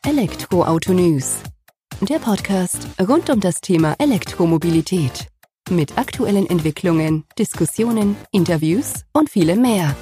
Elektroauto News, der Podcast rund um das Thema Elektromobilität. Mit aktuellen Entwicklungen, Diskussionen, Interviews und vielem mehr.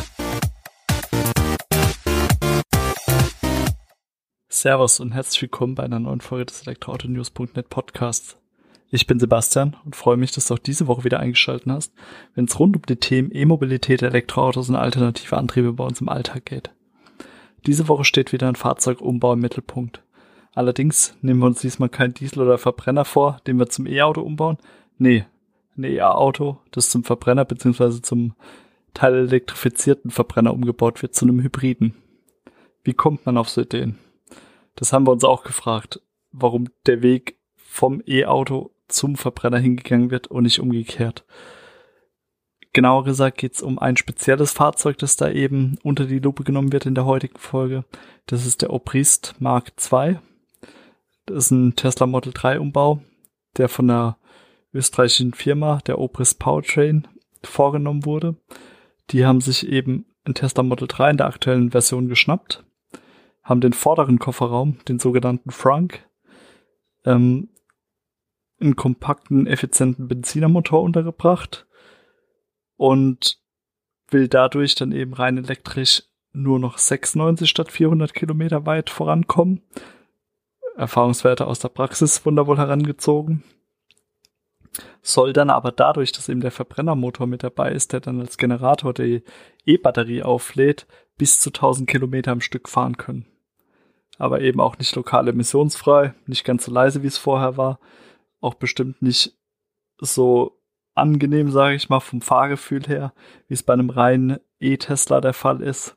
Servus und herzlich willkommen bei einer neuen Folge des Elektroautonews.net Podcasts. Ich bin Sebastian und freue mich, dass du auch diese Woche wieder eingeschaltet hast, wenn es rund um die Themen E-Mobilität, Elektroautos und alternative Antriebe bei uns im Alltag geht. Diese Woche steht wieder ein Fahrzeugumbau im Mittelpunkt. Allerdings nehmen wir uns diesmal kein Diesel- oder Verbrenner vor, den wir zum E-Auto umbauen. Nee, ein E-Auto, das zum Verbrenner bzw. zum teilelektrifizierten Verbrenner umgebaut wird, zu einem Hybriden. Wie kommt man auf so Ideen? Das haben wir uns auch gefragt, warum der Weg vom E-Auto zum Verbrenner hingegangen wird und nicht umgekehrt. Genauer gesagt geht es um ein spezielles Fahrzeug, das da eben unter die Lupe genommen wird in der heutigen Folge. Das ist der Obrist Mark II. Das ist ein Tesla Model 3 Umbau, der von der österreichischen Firma, der Obrist Powertrain, vorgenommen wurde. Die haben sich eben ein Tesla Model 3 in der aktuellen Version geschnappt, haben den vorderen Kofferraum, den sogenannten Frunk, einen kompakten, effizienten Benzinermotor untergebracht und will dadurch dann eben rein elektrisch nur noch 96 statt 400 Kilometer weit vorankommen. Erfahrungswerte aus der Praxis wurden da wohl herangezogen. Soll dann aber dadurch, dass eben der Verbrennermotor mit dabei ist, der dann als Generator die E-Batterie auflädt, bis zu 1000 Kilometer am Stück fahren können. Aber eben auch nicht lokal emissionsfrei, nicht ganz so leise, wie es vorher war, auch bestimmt nicht so angenehm, sage ich mal, vom Fahrgefühl her, wie es bei einem reinen E-Tesla der Fall ist.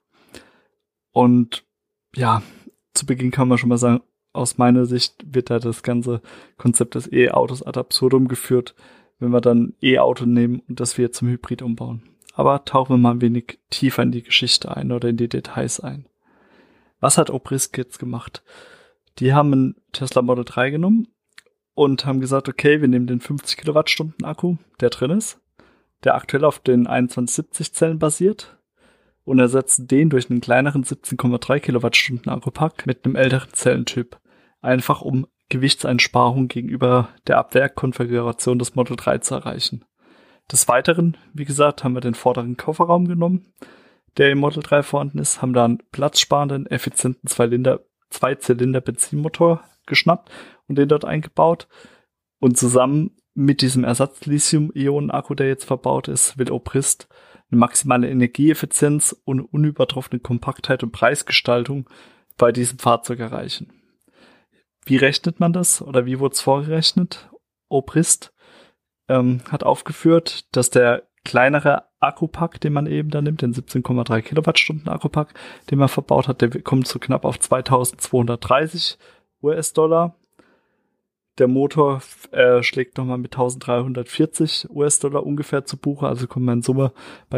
Und ja, zu Beginn kann man schon mal sagen, aus meiner Sicht wird da das ganze Konzept des E-Autos ad absurdum geführt, wenn wir dann E-Auto nehmen und das wir zum Hybrid umbauen. Aber tauchen wir mal ein wenig tiefer in die Geschichte ein oder in die Details ein. Was hat Obrist jetzt gemacht? Die haben einen Tesla Model 3 genommen und haben gesagt, okay, wir nehmen den 50 Kilowattstunden Akku, der drin ist, der aktuell auf den 2170 Zellen basiert, und ersetzen den durch einen kleineren 17,3 Kilowattstunden Akkupack mit einem älteren Zellentyp. Einfach um Gewichtseinsparung gegenüber der Abwerkkonfiguration des Model 3 zu erreichen. Des Weiteren, wie gesagt, haben wir den vorderen Kofferraum genommen, der im Model 3 vorhanden ist, haben da einen platzsparenden, effizienten Zweizylinder Benzinmotor geschnappt und den dort eingebaut. Und zusammen mit diesem Ersatz-Lithium-Ionen-Akku, der jetzt verbaut ist, will Obrist eine maximale Energieeffizienz und unübertroffene Kompaktheit und Preisgestaltung bei diesem Fahrzeug erreichen. Wie rechnet man das oder wie wurde es vorgerechnet? Obrist hat aufgeführt, dass der kleinere Akkupack, den man eben da nimmt, den 17,3 Kilowattstunden Akkupack, den man verbaut hat, der kommt so knapp auf 2230 US-Dollar. Der Motor schlägt nochmal mit 1340 US-Dollar ungefähr zu Buche, also kommt man in Summe bei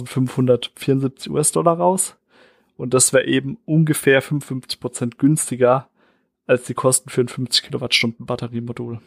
3574 US-Dollar raus. Und das wäre eben ungefähr 55% günstiger als die Kosten für ein 50 Kilowattstunden Batteriemodul.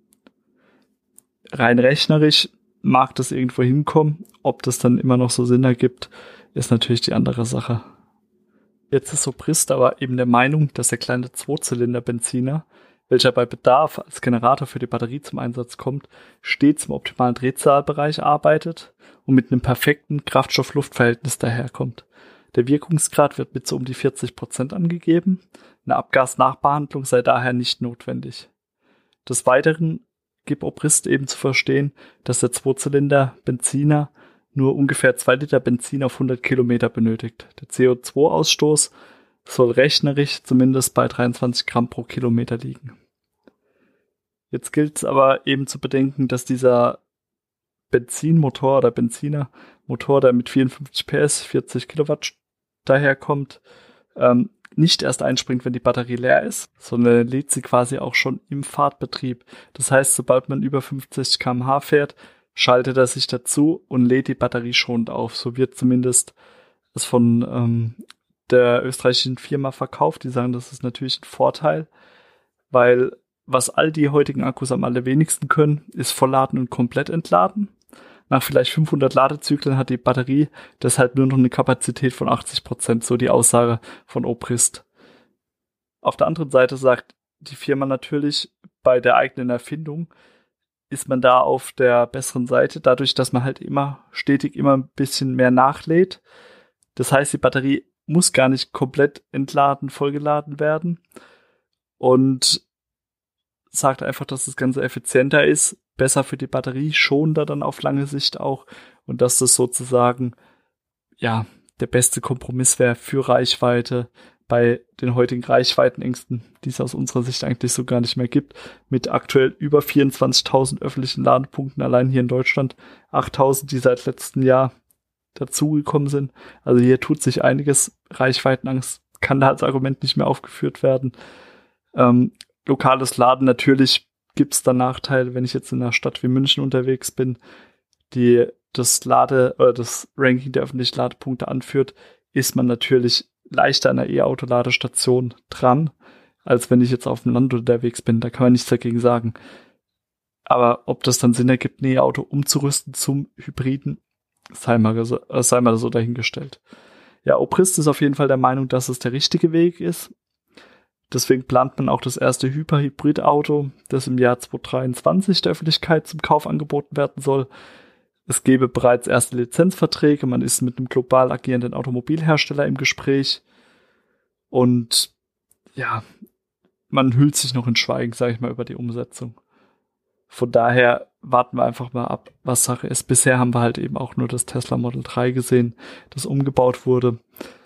Rein rechnerisch mag das irgendwo hinkommen. Ob das dann immer noch so Sinn ergibt, ist natürlich die andere Sache. Jetzt ist Obrist aber eben der Meinung, dass der kleine Zweizylinder-Benziner, welcher bei Bedarf als Generator für die Batterie zum Einsatz kommt, stets im optimalen Drehzahlbereich arbeitet und mit einem perfekten Kraftstoff-Luft-Verhältnis daherkommt. Der Wirkungsgrad wird mit so um die 40% angegeben. Eine Abgasnachbehandlung sei daher nicht notwendig. Des Weiteren gibt Obrist eben zu verstehen, dass der Zweizylinder-Benziner nur ungefähr 2 Liter Benzin auf 100 Kilometer benötigt. Der CO2-Ausstoß soll rechnerisch zumindest bei 23 Gramm pro Kilometer liegen. Jetzt gilt es aber eben zu bedenken, dass dieser Benzinmotor oder Benzinermotor, der mit 54 PS, 40 Kilowatt daherkommt, nicht erst einspringt, wenn die Batterie leer ist, sondern lädt sie quasi auch schon im Fahrtbetrieb. Das heißt, sobald man über 50 km/h fährt, schaltet er sich dazu und lädt die Batterie schonend auf. So wird zumindest es von der österreichischen Firma verkauft. Die sagen, das ist natürlich ein Vorteil, weil was all die heutigen Akkus am allerwenigsten können, ist vollladen und komplett entladen. Nach vielleicht 500 Ladezyklen hat die Batterie deshalb nur noch eine Kapazität von 80%, so die Aussage von Obrist. Auf der anderen Seite sagt die Firma natürlich, bei der eigenen Erfindung ist man da auf der besseren Seite, dadurch, dass man halt immer stetig immer ein bisschen mehr nachlädt. Das heißt, die Batterie muss gar nicht komplett entladen, vollgeladen werden und sagt einfach, dass das Ganze effizienter ist, besser für die Batterie, schonender dann auf lange Sicht auch und dass das sozusagen, ja, der beste Kompromiss wäre für Reichweite bei den heutigen Reichweitenängsten, die es aus unserer Sicht eigentlich so gar nicht mehr gibt, mit aktuell über 24.000 öffentlichen Ladepunkten allein hier in Deutschland, 8.000, die seit letztem Jahr dazugekommen sind. Also hier tut sich einiges. Reichweitenangst kann da als Argument nicht mehr aufgeführt werden. Lokales Laden, natürlich gibt es da Nachteile, wenn ich jetzt in einer Stadt wie München unterwegs bin, die das Ranking der öffentlichen Ladepunkte anführt, ist man natürlich leichter an einer E-Auto-Ladestation dran, als wenn ich jetzt auf dem Land unterwegs bin. Da kann man nichts dagegen sagen. Aber ob das dann Sinn ergibt, ein E-Auto umzurüsten zum Hybriden, sei mal so dahingestellt. Ja, Obrist ist auf jeden Fall der Meinung, dass es der richtige Weg ist. Deswegen plant man auch das erste Hyper-Hybrid-Auto, das im Jahr 2023 der Öffentlichkeit zum Kauf angeboten werden soll. Es gäbe bereits erste Lizenzverträge, man ist mit einem global agierenden Automobilhersteller im Gespräch und ja, man hüllt sich noch in Schweigen, sage ich mal, über die Umsetzung. Von daher warten wir einfach mal ab, was Sache ist. Bisher haben wir halt eben auch nur das Tesla Model 3 gesehen, das umgebaut wurde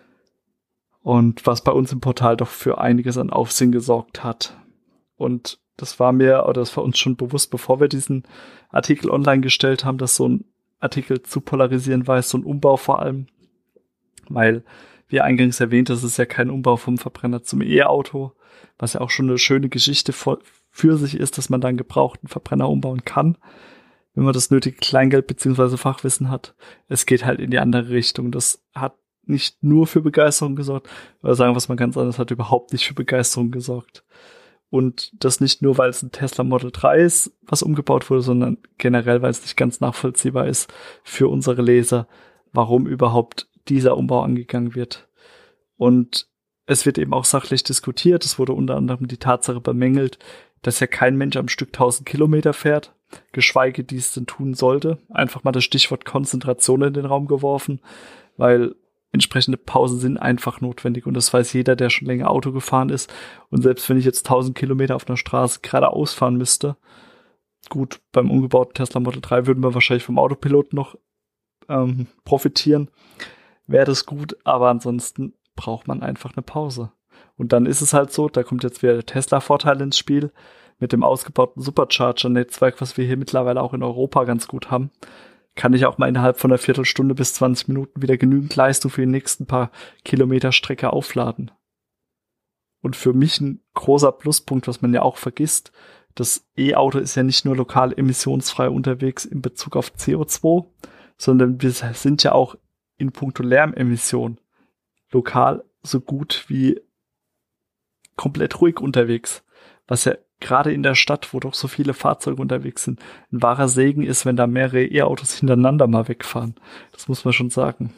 und was bei uns im Portal doch für einiges an Aufsehen gesorgt hat. Und das war uns schon bewusst, bevor wir diesen Artikel online gestellt haben, dass so ein Artikel zu polarisieren weiß, so ein Umbau vor allem, weil, wie eingangs erwähnt, das ist ja kein Umbau vom Verbrenner zum E-Auto, was ja auch schon eine schöne Geschichte für sich ist, dass man dann gebrauchten Verbrenner umbauen kann, wenn man das nötige Kleingeld bzw. Fachwissen hat. Es geht halt in die andere Richtung. Das hat nicht nur für Begeisterung gesorgt, oder sagen wir es mal ganz anders, hat überhaupt nicht für Begeisterung gesorgt. Und das nicht nur, weil es ein Tesla Model 3 ist, was umgebaut wurde, sondern generell, weil es nicht ganz nachvollziehbar ist für unsere Leser, warum überhaupt dieser Umbau angegangen wird. Und es wird eben auch sachlich diskutiert. Es wurde unter anderem die Tatsache bemängelt, dass ja kein Mensch am Stück 1000 Kilometer fährt, geschweige dies denn tun sollte. Einfach mal das Stichwort Konzentration in den Raum geworfen, weil entsprechende Pausen sind einfach notwendig und das weiß jeder, der schon länger Auto gefahren ist. Und selbst wenn ich jetzt 1000 Kilometer auf einer Straße geradeaus fahren müsste, gut, beim umgebauten Tesla Model 3 würden wir wahrscheinlich vom Autopiloten noch profitieren, wäre das gut, aber ansonsten braucht man einfach eine Pause. Und dann ist es halt so, da kommt jetzt wieder der Tesla-Vorteil ins Spiel, mit dem ausgebauten Supercharger-Netzwerk, was wir hier mittlerweile auch in Europa ganz gut haben, kann ich auch mal innerhalb von einer Viertelstunde bis 20 Minuten wieder genügend Leistung für die nächsten paar Kilometer Strecke aufladen. Und für mich ein großer Pluspunkt, was man ja auch vergisst, das E-Auto ist ja nicht nur lokal emissionsfrei unterwegs in Bezug auf CO2, sondern wir sind ja auch in puncto Lärmemission lokal so gut wie komplett ruhig unterwegs, was ja gerade in der Stadt, wo doch so viele Fahrzeuge unterwegs sind, ein wahrer Segen ist, wenn da mehrere E-Autos hintereinander mal wegfahren. Das muss man schon sagen.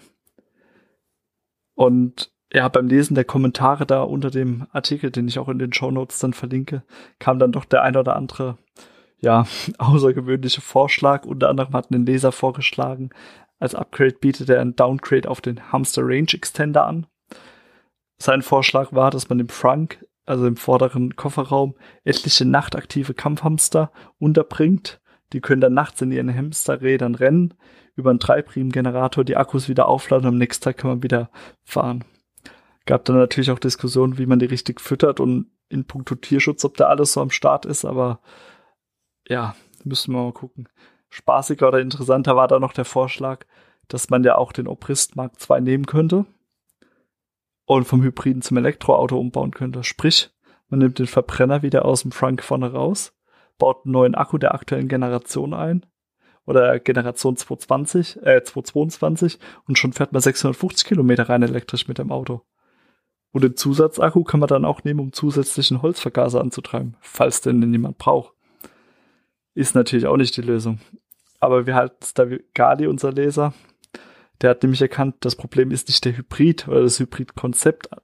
Und ja, beim Lesen der Kommentare da unter dem Artikel, den ich auch in den Shownotes dann verlinke, kam dann doch der ein oder andere, ja, außergewöhnliche Vorschlag. Unter anderem hat ein Leser vorgeschlagen, als Upgrade bietet er ein Downgrade auf den Hamster Range Extender an. Sein Vorschlag war, dass man im Frunk, also im vorderen Kofferraum, etliche nachtaktive Kampfhamster unterbringt. Die können dann nachts in ihren Hamsterrädern rennen, über einen Treibriemengenerator die Akkus wieder aufladen und am nächsten Tag kann man wieder fahren. Gab dann natürlich auch Diskussionen, wie man die richtig füttert und in puncto Tierschutz, ob da alles so am Start ist, aber ja, müssen wir mal gucken. Spaßiger oder interessanter war da noch der Vorschlag, dass man ja auch den Obrist Mark II nehmen könnte und vom Hybriden zum Elektroauto umbauen könnte. Sprich, man nimmt den Verbrenner wieder aus dem Frunk vorne raus, baut einen neuen Akku der aktuellen Generation ein oder Generation 222 und schon fährt man 650 Kilometer rein elektrisch mit dem Auto. Und den Zusatzakku kann man dann auch nehmen, um zusätzlichen Holzvergaser anzutreiben, falls denn jemand braucht. Ist natürlich auch nicht die Lösung. Aber wir halten es da wie Gali, unser Leser. Der hat nämlich erkannt, das Problem ist nicht der Hybrid oder das Hybrid-Konzept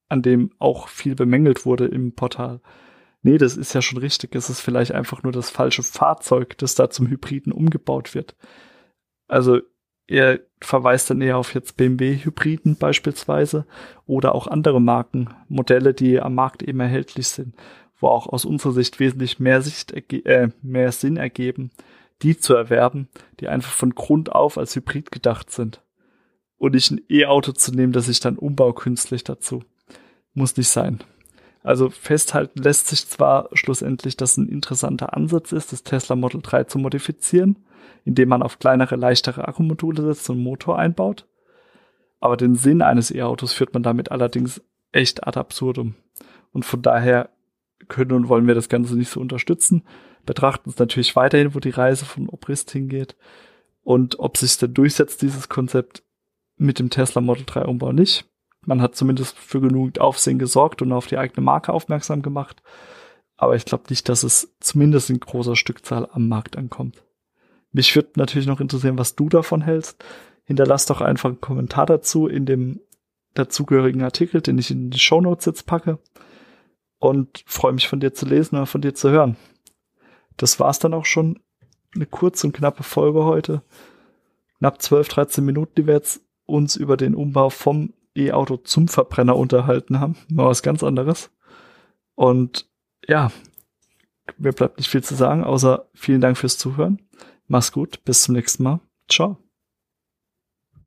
an dem auch viel bemängelt wurde im Portal. Nee, das ist ja schon richtig. Es ist vielleicht einfach nur das falsche Fahrzeug, das da zum Hybriden umgebaut wird. Also er verweist dann eher auf jetzt BMW-Hybriden beispielsweise oder auch andere Marken, Modelle, die am Markt eben erhältlich sind, wo auch aus unserer Sicht wesentlich mehr Sinn ergeben, die zu erwerben, die einfach von Grund auf als Hybrid gedacht sind. Und nicht ein E-Auto zu nehmen, das ich dann umbau künstlich dazu. Muss nicht sein. Also festhalten lässt sich zwar schlussendlich, dass ein interessanter Ansatz ist, das Tesla Model 3 zu modifizieren, indem man auf kleinere, leichtere Akkumodule setzt und einen Motor einbaut. Aber den Sinn eines E-Autos führt man damit allerdings echt ad absurdum. Und von daher können und wollen wir das Ganze nicht so unterstützen. Betrachten es natürlich weiterhin, wo die Reise von Obrist hingeht und ob sich denn durchsetzt, dieses Konzept mit dem Tesla Model 3 Umbau nicht. Man hat zumindest für genügend Aufsehen gesorgt und auf die eigene Marke aufmerksam gemacht. Aber ich glaube nicht, dass es zumindest in großer Stückzahl am Markt ankommt. Mich würde natürlich noch interessieren, was du davon hältst. Hinterlass doch einfach einen Kommentar dazu in dem dazugehörigen Artikel, den ich in die Shownotes jetzt packe. Und freue mich, von dir zu lesen oder von dir zu hören. Das war's dann auch schon. Eine kurze und knappe Folge heute. Knapp 12, 13 Minuten, die wir jetzt uns über den Umbau vom E-Auto zum Verbrenner unterhalten haben. Mal was ganz anderes. Und ja, mir bleibt nicht viel zu sagen, außer vielen Dank fürs Zuhören. Mach's gut, bis zum nächsten Mal. Ciao.